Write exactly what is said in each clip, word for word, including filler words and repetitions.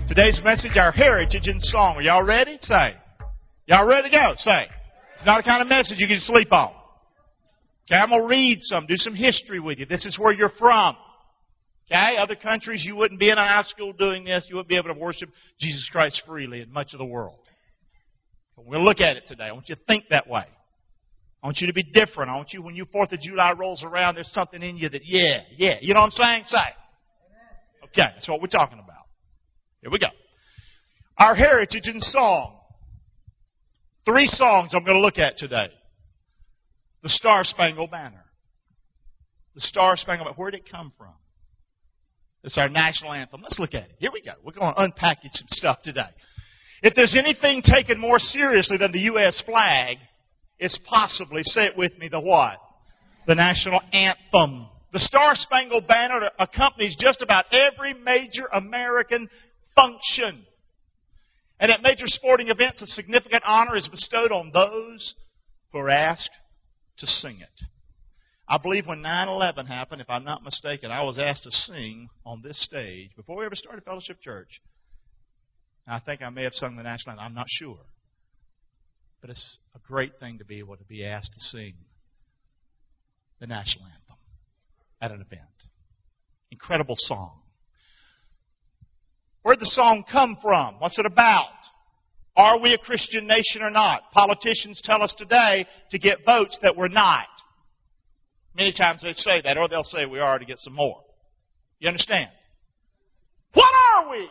Today's message, our heritage in song. Are y'all ready? Say. Y'all ready to go? Say. It's not a kind of message you can sleep on. Okay, I'm going to read some, do some history with you. This is where you're from. Okay, other countries, you wouldn't be in a high school doing this. You wouldn't be able to worship Jesus Christ freely in much of the world. But we're going to look at it today. I want you to think that way. I want you to be different. I want you, when your fourth of July rolls around, there's something in you that, yeah, yeah. You know what I'm saying? Say. Okay, that's what we're talking about. Here we go. Our heritage in song. Three songs I'm going to look at today. The Star Spangled Banner. The Star Spangled Banner. Where did it come from? It's our national anthem. Let's look at it. Here we go. We're going to unpackage some stuff today. If there's anything taken more seriously than the U S flag, it's possibly, say it with me, the what? The national anthem. The Star Spangled Banner accompanies just about every major American function. And at major sporting events, a significant honor is bestowed on those who are asked to sing it. I believe when nine eleven happened, if I'm not mistaken, I was asked to sing on this stage before we ever started Fellowship Church. I think I may have sung the national anthem. I'm not sure. But it's a great thing to be able to be asked to sing the national anthem at an event. Incredible song. Where'd the song come from? What's it about? Are we a Christian nation or not? Politicians tell us today to get votes that we're not. Many times they say that, or they'll say we are to get some more. You understand? What are we?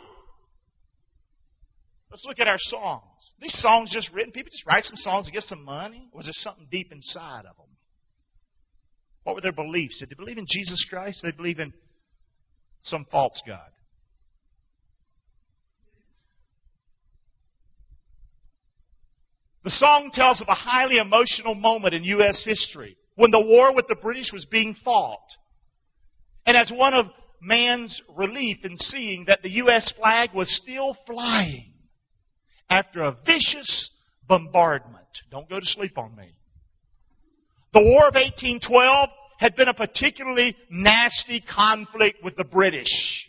Let's look at our songs. These songs just written, people just write some songs to get some money? Or was there something deep inside of them? What were their beliefs? Did they believe in Jesus Christ? Did they believe in some false god? The song tells of a highly emotional moment in U S history when the war with the British was being fought. And as one of man's relief in seeing that the U S flag was still flying after a vicious bombardment. Don't go to sleep on me. The War of eighteen twelve had been a particularly nasty conflict with the British.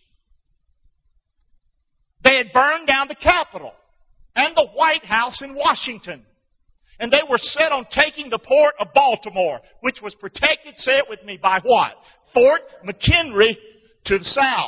They had burned down the Capitol and the White House in Washington. And they were set on taking the port of Baltimore, which was protected, say it with me, by what? Fort McHenry to the south.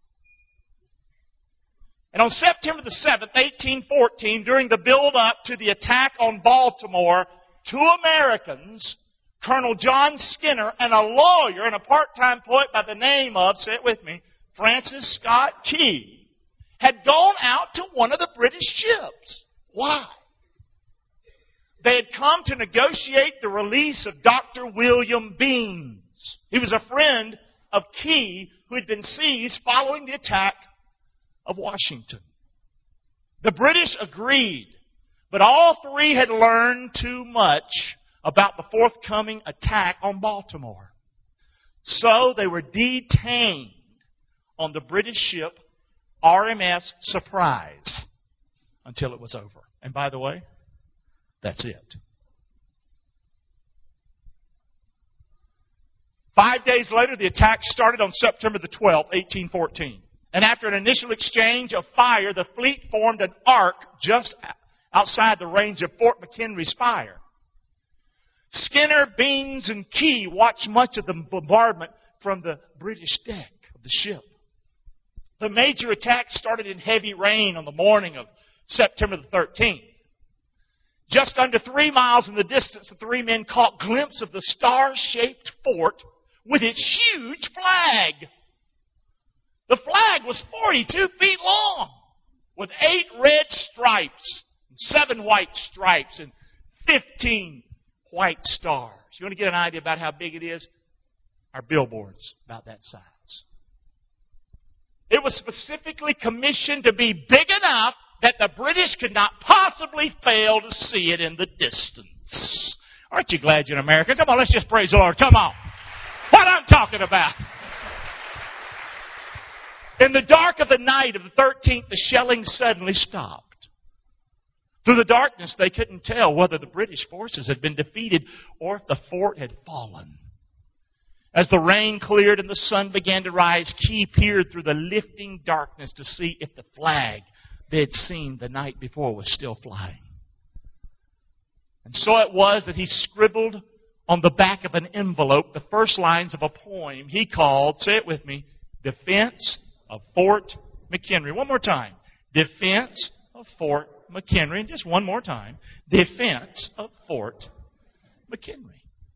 And on September the seventh, eighteen fourteen, during the build-up to the attack on Baltimore, two Americans, Colonel John Skinner and a lawyer and a part-time poet by the name of, say it with me, Francis Scott Key, had gone out to one of the British ships. Why? They had come to negotiate the release of Doctor William Beanes. He was a friend of Key who had been seized following the attack of Washington. The British agreed, but all three had learned too much about the forthcoming attack on Baltimore. So they were detained on the British ship R M S Surprise until it was over. And by the way, that's it. Five days later, the attack started on September the twelfth, eighteen fourteen. And after an initial exchange of fire, the fleet formed an arc just outside the range of Fort McHenry's fire. Skinner, Beanes, and Key watched much of the bombardment from the British deck of the ship. The major attack started in heavy rain on the morning of September the thirteenth. Just under three miles in the distance, the three men caught a glimpse of the star-shaped fort with its huge flag. The flag was forty-two feet long with eight red stripes, and seven white stripes, and fifteen white stars. You want to get an idea about how big it is? Our billboard's about that size. It was specifically commissioned to be big enough that the British could not possibly fail to see it in the distance. Aren't you glad you're in America? Come on, let's just praise the Lord. Come on. What I'm talking about. In the dark of the night of the thirteenth, the shelling suddenly stopped. Through the darkness, they couldn't tell whether the British forces had been defeated or if the fort had fallen. As the rain cleared and the sun began to rise, Key peered through the lifting darkness to see if the flag they had seen the night before was still flying. And so it was that he scribbled on the back of an envelope the first lines of a poem he called, say it with me, Defense of Fort McHenry. One more time. Defense of Fort McHenry. And just one more time. Defense of Fort McHenry.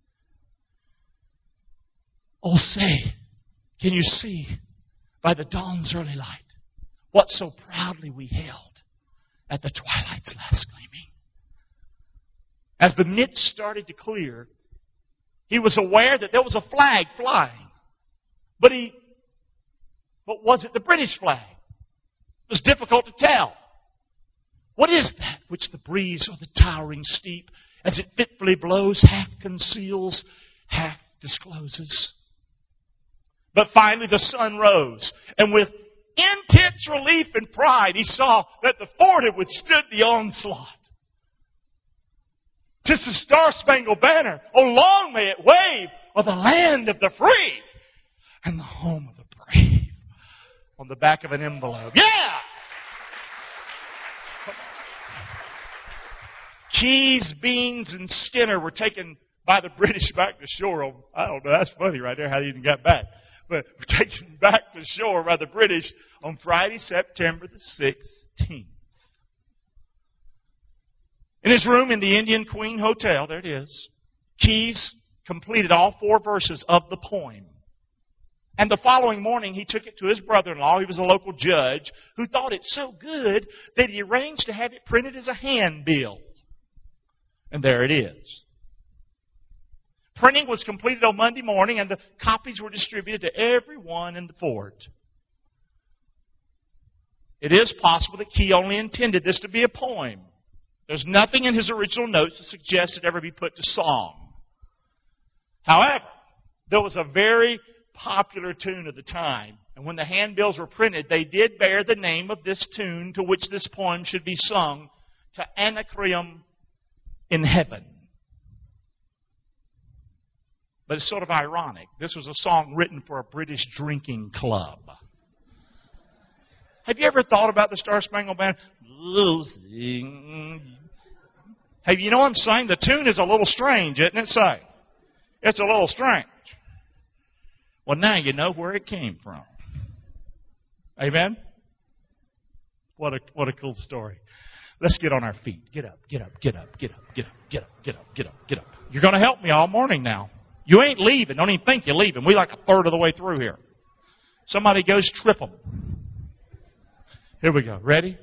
Oh, say, can you see by the dawn's early light what so proudly we held at the twilight's last gleaming? As the mist started to clear, he was aware that there was a flag flying. But he, but was it the British flag? It was difficult to tell. What is that which the breeze or the towering steep, as it fitfully blows, half conceals, half discloses? But finally the sun rose, and with intense relief and pride, he saw that the fort had withstood the onslaught. Just a star-spangled banner, oh long may it wave, o'er the land of the free and the home of the brave, on the back of an envelope. Yeah! Keyes, Beans, and Skinner were taken by the British back to shore. I don't know, that's funny right there how they even got back. But were taken back to shore by the British on Friday, September the sixteenth. In his room in the Indian Queen Hotel, there it is, Keyes completed all four verses of the poem. And the following morning, he took it to his brother-in-law. He was a local judge who thought it so good that he arranged to have it printed as a handbill. And there it is. Printing was completed on Monday morning, and the copies were distributed to everyone in the fort. It is possible that Key only intended this to be a poem. There's nothing in his original notes to suggest it ever be put to song. However, there was a very popular tune of the time, and when the handbills were printed, they did bear the name of this tune to which this poem should be sung, To Anacreon in Heaven. But it's sort of ironic. This was a song written for a British drinking club. Have you ever thought about the Star Spangled Banner? Hey, you know what I'm saying? The tune is a little strange, isn't it? Say, it's a little strange. Well, now you know where it came from. Amen? What a what a cool story. Let's get on our feet. Get up, get up, get up, get up, get up, get up, get up, get up, get up. You're going to help me all morning now. You ain't leaving. Don't even think you're leaving. We're like a third of the way through here. Somebody goes, trip them. Here we go. Ready?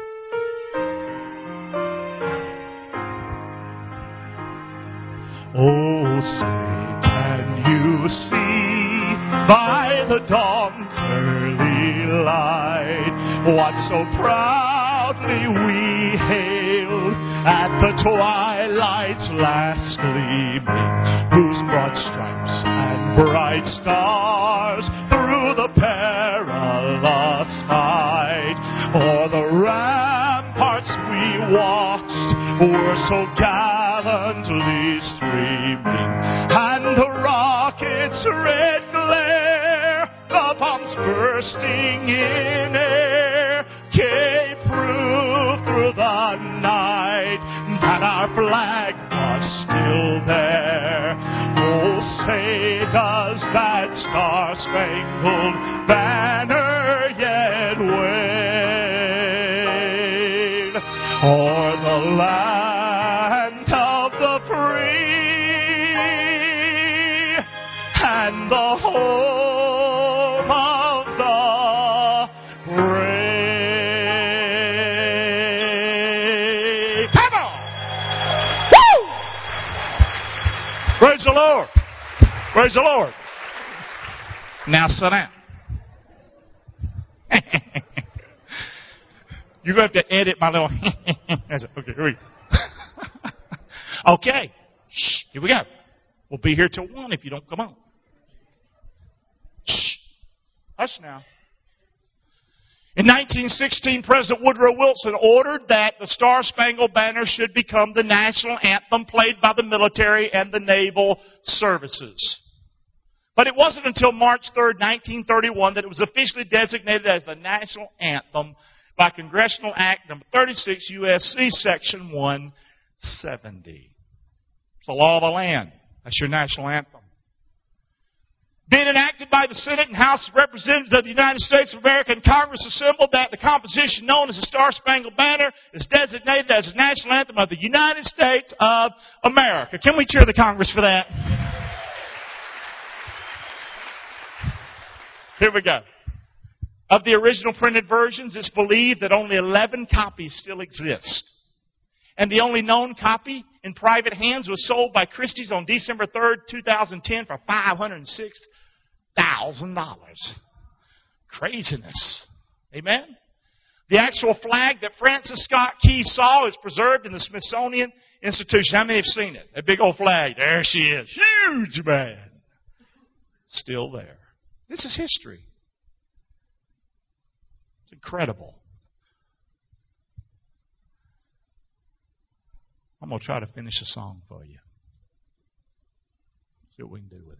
Oh, say, can you see by the dawn's early light what so proudly we hailed at the twilight's last gleaming, whose broad stripes and bright stars through the perilous night o'er the ramparts we watched were so gallantly streaming, and the rocket's red glare, the bombs bursting in air, gave proof through the night that our flag was still there. Oh, say, does that star-spangled banner yet wave o'er the land of the free and the home of the brave? Come on! Woo! Praise the Lord. Praise the Lord. Now sit down. You're going to have to edit my little... Okay, here we go. Okay. Shh, here we go. We'll be here till one if you don't come on. Shh. Hush now. In nineteen sixteen, President Woodrow Wilson ordered that the Star-Spangled Banner should become the national anthem played by the military and the naval services. But it wasn't until March third, nineteen thirty-one that it was officially designated as the national anthem by Congressional Act number thirty-six, U S C Section one seventy. It's the law of the land. That's your national anthem. Being enacted by the Senate and House of Representatives of the United States of America, and Congress assembled, that the composition known as the Star-Spangled Banner is designated as the national anthem of the United States of America. Can we cheer the Congress for that? Here we go. Of the original printed versions, it's believed that only eleven copies still exist. And the only known copy in private hands was sold by Christie's on December third, two thousand ten for five hundred six thousand dollars. Craziness. Amen? The actual flag that Francis Scott Key saw is preserved in the Smithsonian Institution. How many have seen it? That big old flag. There she is. Huge, man. Still there. This is history. It's incredible. I'm going to try to finish a song for you. See what we can do with it.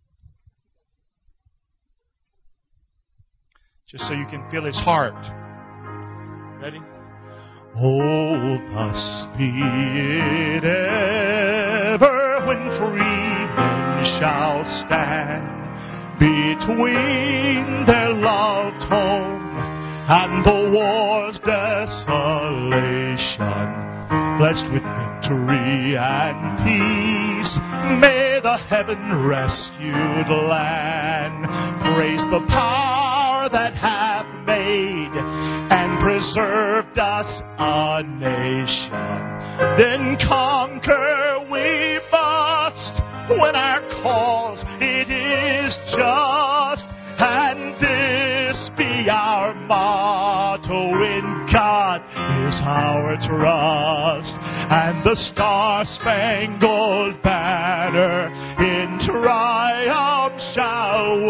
Just so you can feel His heart. Ready? Oh, thus be it ever when freemen shall stand between their loved home and the war's desolation. Blessed with victory and peace, may the heaven-rescued land praise the power that hath made and preserved us a nation. Then conquer we must when our cause it is just, and this be our motto: in God is our trust, and the Star-Spangled Banner in triumph shall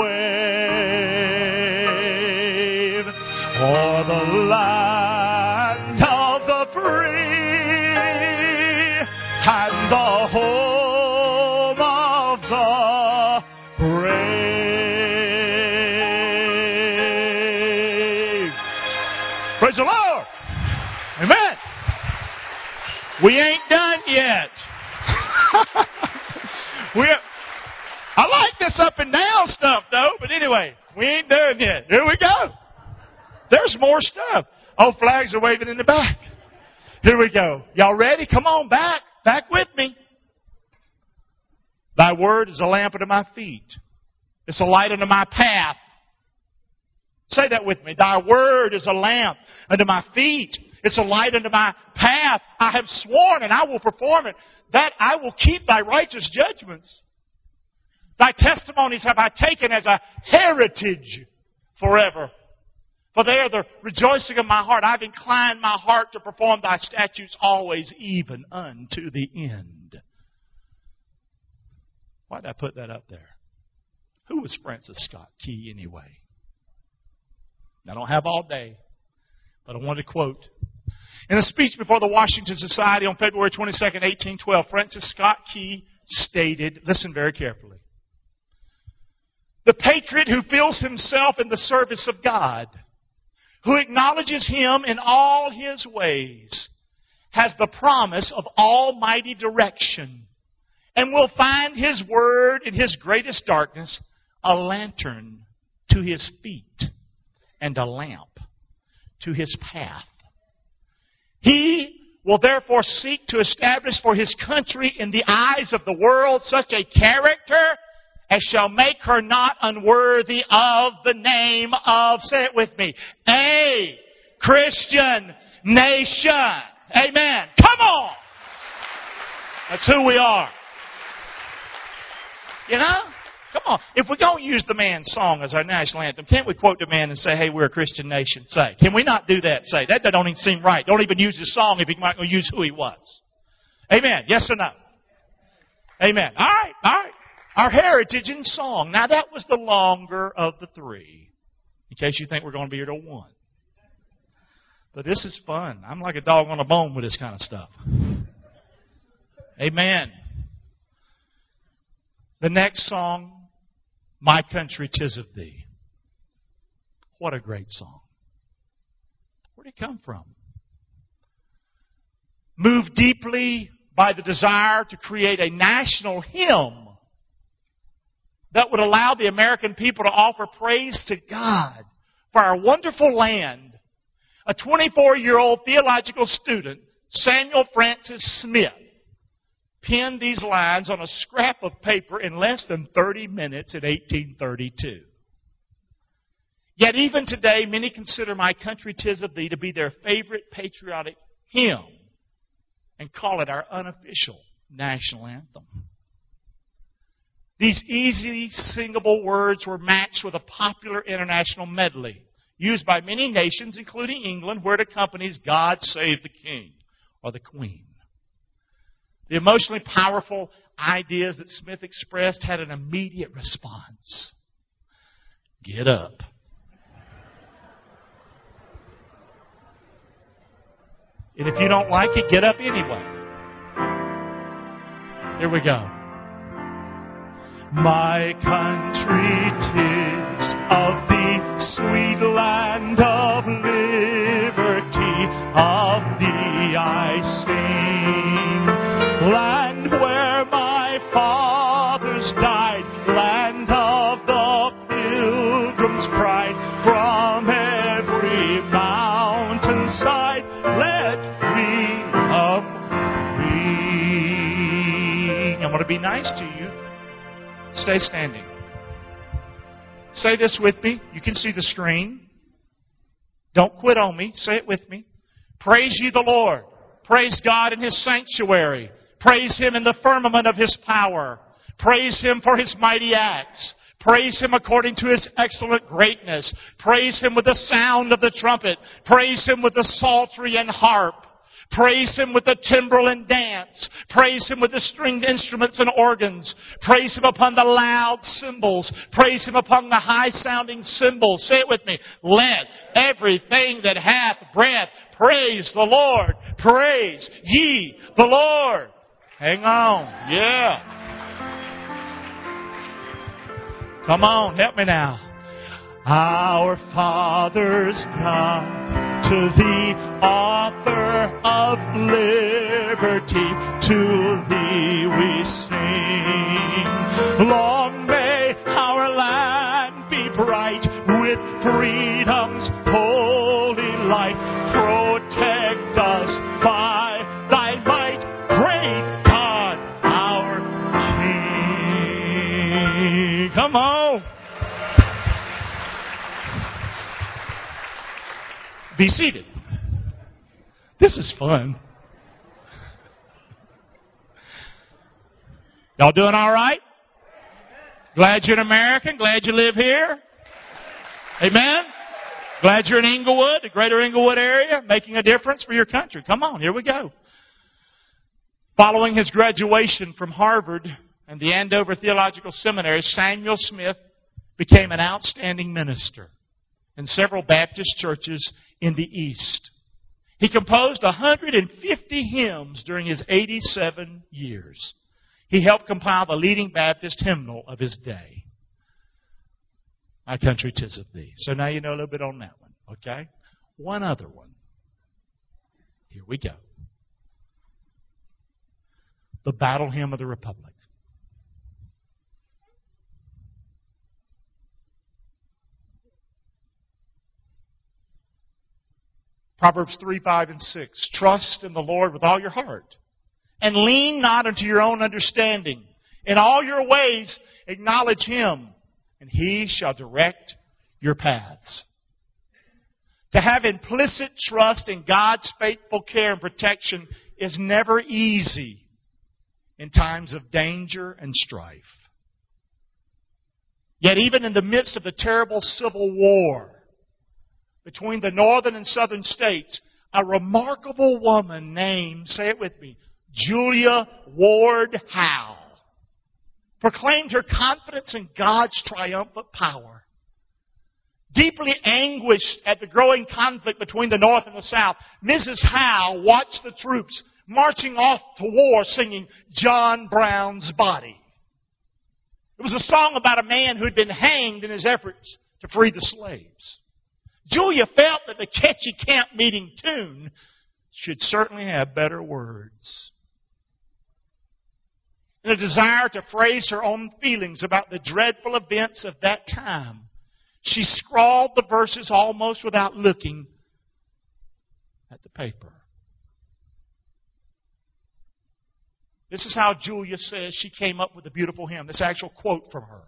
wave o'er the land of the free and the home of the brave. Praise the Lord. Amen. We ain't done yet. we I like this up and down stuff, though, but anyway, we ain't done yet. Here we go. There's more stuff. Oh, flags are waving in the back. Here we go. Y'all ready? Come on back. Back with me. Thy word is a lamp unto my feet. It's a light unto my path. Say that with me. Thy word is a lamp unto my feet. It's a light unto my path. I have sworn and I will perform it, that I will keep thy righteous judgments. Thy testimonies have I taken as a heritage forever. For they are the rejoicing of my heart. I've inclined my heart to perform thy statutes always, even unto the end. Why did I put that up there? Who was Francis Scott Key anyway? I don't have all day, but I want to quote. In a speech before the Washington Society on February twenty-second, eighteen twelve, Francis Scott Key stated, listen very carefully, the patriot who feels himself in the service of God, who acknowledges Him in all His ways, has the promise of almighty direction, and will find His word in his greatest darkness a lantern to his feet and a lamp to his path. He will therefore seek to establish for his country in the eyes of the world such a character as shall make her not unworthy of the name of, say it with me, a Christian nation. Amen. Come on! That's who we are. You know? Come on. If we don't use the man's song as our national anthem, can't we quote the man and say, hey, we're a Christian nation? Say, can we not do that? Say, that don't even seem right. Don't even use his song if you're not going to use who he was. Amen. Yes or no? Amen. All right. All right. Our heritage in song. Now, that was the longer of the three. In case you think we're going to be here till one. But this is fun. I'm like a dog on a bone with this kind of stuff. Amen. The next song My Country, 'Tis of Thee. What a great song. Where did it come from? Moved deeply by the desire to create a national hymn that would allow the American people to offer praise to God for our wonderful land, a twenty-four-year-old theological student, Samuel Francis Smith, penned these lines on a scrap of paper in less than thirty minutes in eighteen thirty-two. Yet even today, many consider My Country, 'Tis of Thee to be their favorite patriotic hymn and call it our unofficial national anthem. These easy singable words were matched with a popular international medley used by many nations, including England, where it accompanies God Save the King or the Queen. The emotionally powerful ideas that Smith expressed had an immediate response. Get up. And if you don't like it, get up anyway. Here we go. My country, 'tis of thee, sweet land of liberty, of thee I sing. Land where my fathers died, land of the pilgrim's pride, from every mountainside, let freedom ring. I'm going to be nice to you. Stay standing. Say this with me. You can see the screen. Don't quit on me. Say it with me. Praise ye the Lord. Praise God in His sanctuary. Praise Him in the firmament of His power. Praise Him for His mighty acts. Praise Him according to His excellent greatness. Praise Him with the sound of the trumpet. Praise Him with the psaltery and harp. Praise Him with the timbrel and dance. Praise Him with the stringed instruments and organs. Praise Him upon the loud cymbals. Praise Him upon the high-sounding cymbals. Say it with me. Let everything that hath breath praise the Lord. Praise ye the Lord. Hang on. Yeah. Come on, help me now. Our Father's God, to Thee, author of liberty, to Thee we sing. Long may our land be bright with freedom's holy light. Protect us by Thy might, great God, our King. Come on. Be seated. This is fun. Y'all doing all right? Glad you're an American. Glad you live here. Amen. Glad you're in Inglewood, the greater Inglewood area, making a difference for your country. Come on, here we go. Following his graduation from Harvard and the Andover Theological Seminary, Samuel Smith became an outstanding minister in several Baptist churches in the East. He composed one hundred fifty hymns during his eighty-seven years. He helped compile the leading Baptist hymnal of his day, My Country, 'Tis of Thee. So now you know a little bit on that one, okay? One other one. Here we go. The Battle Hymn of the Republic. Proverbs three, five, and six. Trust in the Lord with all your heart, and lean not unto your own understanding. In all your ways acknowledge Him, and He shall direct your paths. To have implicit trust in God's faithful care and protection is never easy in times of danger and strife. Yet even in the midst of the terrible civil war between the northern and southern states, a remarkable woman named, say it with me, Julia Ward Howe, proclaimed her confidence in God's triumphant power. Deeply anguished at the growing conflict between the North and the South, Missus Howe watched the troops marching off to war singing John Brown's Body. It was a song about a man who had been hanged in his efforts to free the slaves. Julia felt that the catchy camp meeting tune should certainly have better words. In a desire to phrase her own feelings about the dreadful events of that time, she scrawled the verses almost without looking at the paper. This is how Julia says she came up with a beautiful hymn. This actual quote from her.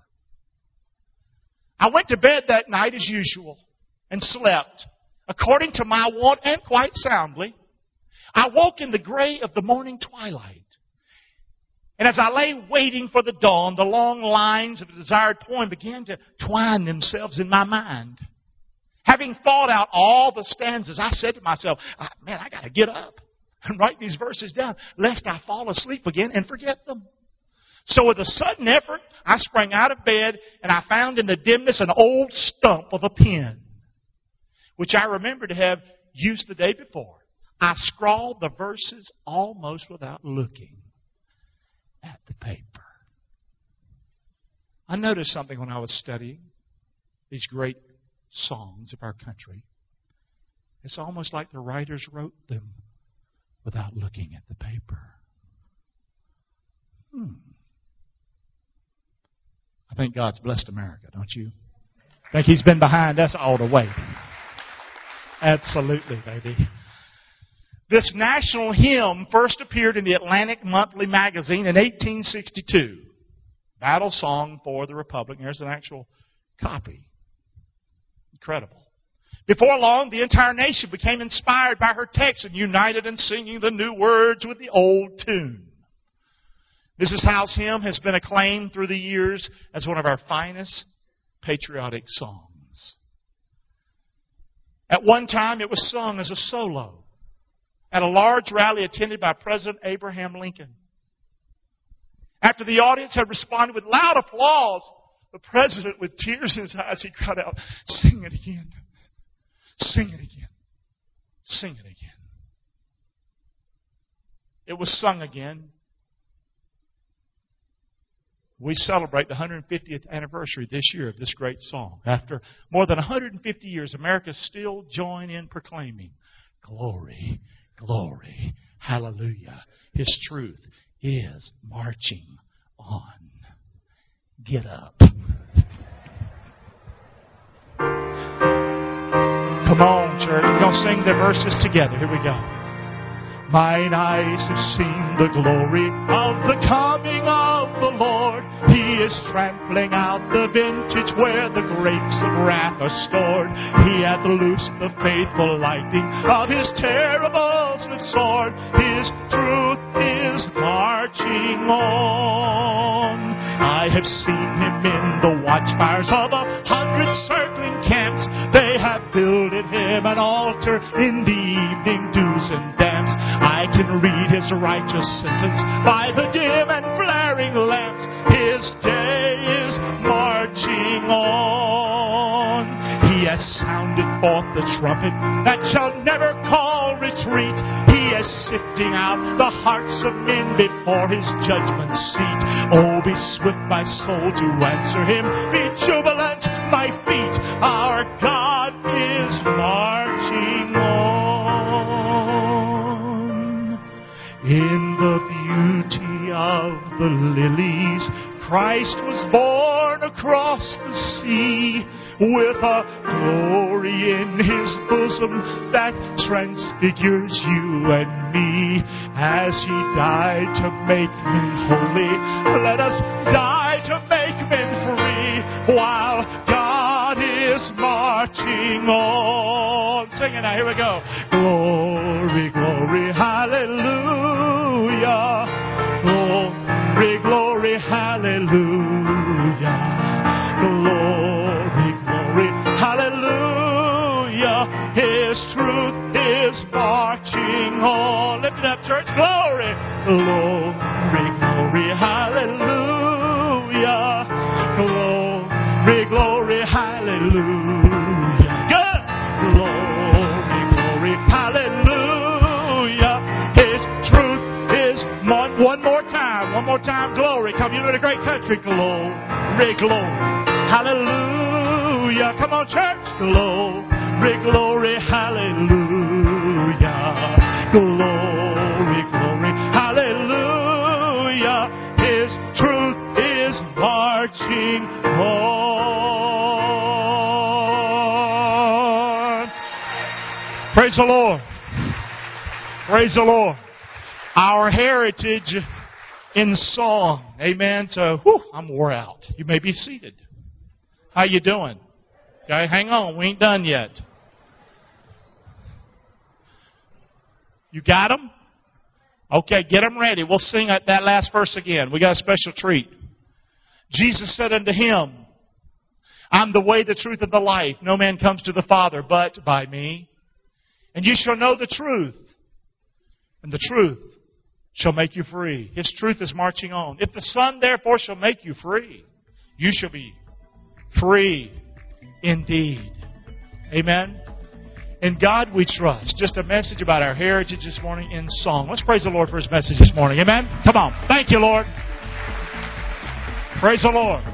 I went to bed that night as usual and slept according to my wont and quite soundly. I woke in the gray of the morning twilight. And as I lay waiting for the dawn, the long lines of the desired poem began to twine themselves in my mind. Having thought out all the stanzas, I said to myself, man, I got to get up and write these verses down, lest I fall asleep again and forget them. So with a sudden effort, I sprang out of bed and I found in the dimness an old stump of a pen, which I remember to have used the day before. I scrawled the verses almost without looking at the paper. I noticed something when I was studying these great songs of our country. It's almost like the writers wrote them without looking at the paper. Hmm. I think God's blessed America, don't you? I think He's been behind us all the way. Absolutely, baby. This national hymn first appeared in the Atlantic Monthly magazine in eighteen sixty-two. Battle Song for the Republic. There's an actual copy. Incredible. Before long, the entire nation became inspired by her text and united in singing the new words with the old tune. Missus Howe's hymn has been acclaimed through the years as one of our finest patriotic songs. At one time, it was sung as a solo at a large rally attended by President Abraham Lincoln. After the audience had responded with loud applause, the President, with tears in his eyes, he cried out, "Sing it again. Sing it again. Sing it again." It was sung again. We celebrate the one hundred fiftieth anniversary this year of this great song. After more than one hundred fifty years, America still join in proclaiming, "Glory, glory, hallelujah. His truth is marching on." Get up. Come on, church. We're going to sing the verses together. Here we go. Mine eyes have seen the glory of the coming of the Lord. He is trampling out the vintage where the grapes of wrath are stored. He hath loosed the faithful lightning of His terrible sword. His truth is marching on. I have seen Him in the watchfires of a hundred circling camps. They have builded Him an altar in the evening dews and damps. I can read His righteous sentence by the dim and flaring lamps. His day is marching on. He has sounded forth the trumpet that shall never call retreat. He is sifting out the hearts of men before His judgment seat. Oh, be swift, my soul, to answer Him. Be jubilant, my feet. Our God is marching on. In the beauty of the lilies, Christ was born across the sea, with a glory in His bosom that transfigures you and me. As He died to make men holy, let us die to make men free, while God is marching on. Sing it now, here we go. Glory, glory, hallelujah. Glory, glory, hallelujah. Glory, glory, hallelujah. His truth is marching on. Lift it up, church. Glory, glory, glory, hallelujah. Glory, glory, hallelujah. Good. Glory, glory, hallelujah. His truth is one, one more time. One more time, glory. Come, you live in a great country. Glory, glory. Hallelujah. Come on, church. Glory, glory. Hallelujah. Glory, glory. Hallelujah. His truth is marching on. Praise the Lord. Praise the Lord. Our heritage in song. Amen. So, whew, I'm wore out. You may be seated. How you doing? Okay, hang on. We ain't done yet. You got them? Okay, get them ready. We'll sing that last verse again. We got a special treat. Jesus said unto him, I'm the way, the truth, and the life. No man comes to the Father but by me. And you shall know the truth. And the truth shall make you free. His truth is marching on. If the Son therefore shall make you free, you shall be free indeed. Amen. In God we trust. Just a message about our heritage this morning in song. Let's praise the Lord for His message this morning. Amen. Come on. Thank you, Lord. Praise the Lord.